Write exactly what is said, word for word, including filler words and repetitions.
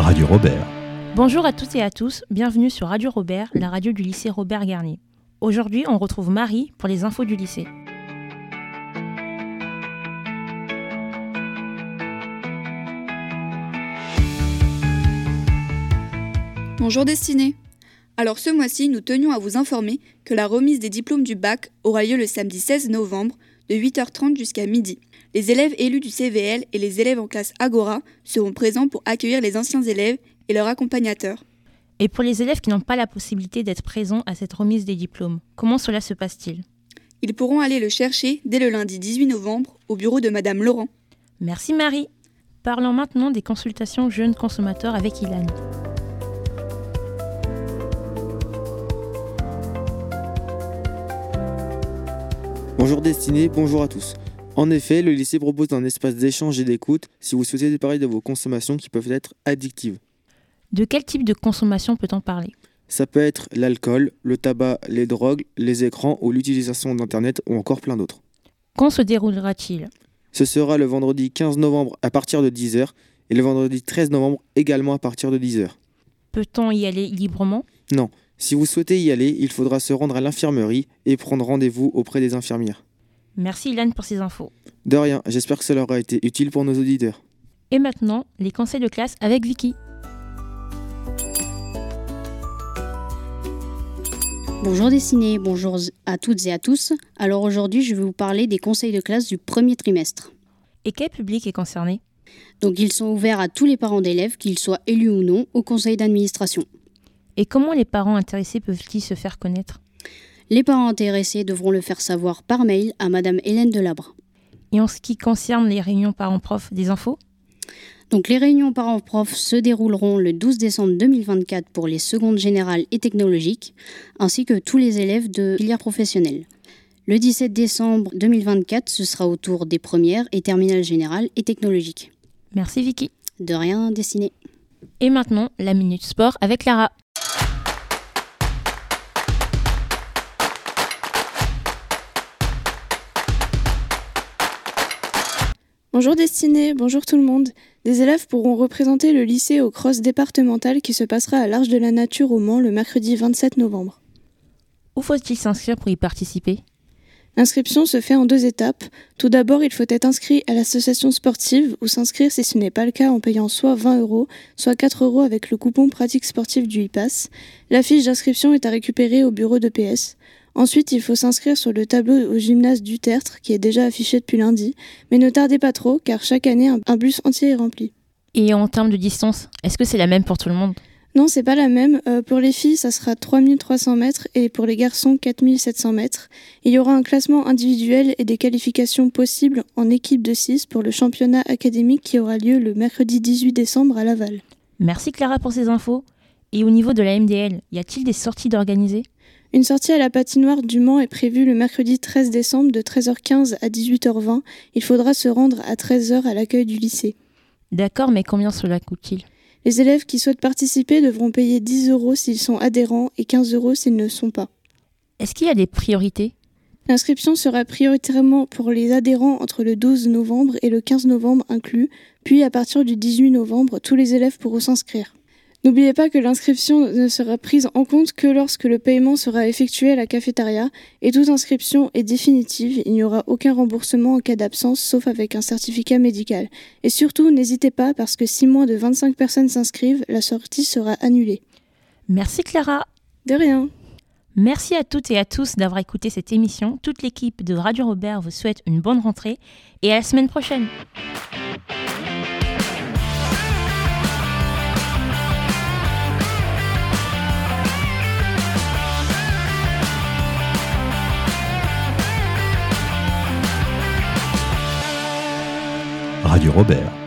Radio Robert. Bonjour à toutes et à tous, bienvenue sur Radio Robert, la radio du lycée Robert Garnier. Aujourd'hui, on retrouve Marie pour les infos du lycée. Bonjour Destinée. Alors ce mois-ci, nous tenions à vous informer que la remise des diplômes du bac aura lieu le samedi seize novembre de huit heures trente jusqu'à midi. Les élèves élus du C V L et les élèves en classe Agora seront présents pour accueillir les anciens élèves et leurs accompagnateurs. Et pour les élèves qui n'ont pas la possibilité d'être présents à cette remise des diplômes, comment cela se passe-t-il ? Ils pourront aller le chercher dès le lundi dix-huit novembre au bureau de Madame Laurent. Merci Marie. Parlons maintenant des consultations jeunes consommateurs avec Ilan. Bonjour Destinée, bonjour à tous. En effet, le lycée propose un espace d'échange et d'écoute si vous souhaitez parler de vos consommations qui peuvent être addictives. De quel type de consommation peut-on parler ? Ça peut être l'alcool, le tabac, les drogues, les écrans ou l'utilisation d'Internet ou encore plein d'autres. Quand se déroulera-t-il ? Ce sera le vendredi quinze novembre à partir de dix heures et le vendredi treize novembre également à partir de dix heures. Peut-on y aller librement ? Non, si vous souhaitez y aller, il faudra se rendre à l'infirmerie et prendre rendez-vous auprès des infirmières. Merci Ilan pour ces infos. De rien, j'espère que cela aura été utile pour nos auditeurs. Et maintenant, les conseils de classe avec Vicky. Bonjour Destinée, bonjour à toutes et à tous. Alors aujourd'hui, je vais vous parler des conseils de classe du premier trimestre. Et quel public est concerné ? Donc ils sont ouverts à tous les parents d'élèves, qu'ils soient élus ou non, au conseil d'administration. Et comment les parents intéressés peuvent-ils se faire connaître ? Les parents intéressés devront le faire savoir par mail à Madame Hélène Delabre. Et en ce qui concerne les réunions parents-prof, des infos ? Donc les réunions parents-prof se dérouleront le douze décembre deux mille vingt-quatre pour les secondes générales et technologiques, ainsi que tous les élèves de filière professionnelle. Le dix-sept décembre deux mille vingt-quatre, ce sera au tour des premières et terminales générales et technologiques. Merci Vicky. De rien, Destinée. Et maintenant, la Minute Sport avec Clara. Bonjour Destinée, bonjour tout le monde. Des élèves pourront représenter le lycée au cross départemental qui se passera à l'Arche de la Nature au Mans le mercredi vingt-sept novembre. Où faut-il s'inscrire pour y participer ? L'inscription se fait en deux étapes. Tout d'abord, il faut être inscrit à l'association sportive ou s'inscrire si ce n'est pas le cas en payant soit vingt euros, soit quatre euros avec le coupon pratique sportive du e-pass. La fiche d'inscription est à récupérer au bureau de P S. Ensuite, il faut s'inscrire sur le tableau au gymnase du Tertre, qui est déjà affiché depuis lundi. Mais ne tardez pas trop, car chaque année, un bus entier est rempli. Et en termes de distance, est-ce que c'est la même pour tout le monde ? Non, c'est pas la même. Euh, pour les filles, ça sera trois mille trois cents mètres et pour les garçons, quatre mille sept cents mètres. Il y aura un classement individuel et des qualifications possibles en équipe de six pour le championnat académique qui aura lieu le mercredi dix-huit décembre à Laval. Merci Clara pour ces infos. Et au niveau de la M D L, y a-t-il des sorties d'organiser ? Une sortie à la patinoire du Mans est prévue le mercredi treize décembre de treize heures quinze à dix-huit heures vingt. Il faudra se rendre à treize heures à l'accueil du lycée. D'accord, mais combien cela coûte-t-il ? Les élèves qui souhaitent participer devront payer dix euros s'ils sont adhérents et quinze euros s'ils ne sont pas. Est-ce qu'il y a des priorités ? L'inscription sera prioritairement pour les adhérents entre le douze novembre et le quinze novembre inclus, puis à partir du dix-huit novembre, tous les élèves pourront s'inscrire. N'oubliez pas que l'inscription ne sera prise en compte que lorsque le paiement sera effectué à la cafétéria et toute inscription est définitive, il n'y aura aucun remboursement en cas d'absence sauf avec un certificat médical. Et surtout, n'hésitez pas parce que si moins de vingt-cinq personnes s'inscrivent, la sortie sera annulée. Merci Clara. De rien. Merci à toutes et à tous d'avoir écouté cette émission. Toute l'équipe de Radio Robert vous souhaite une bonne rentrée et à la semaine prochaine. Radio Robert.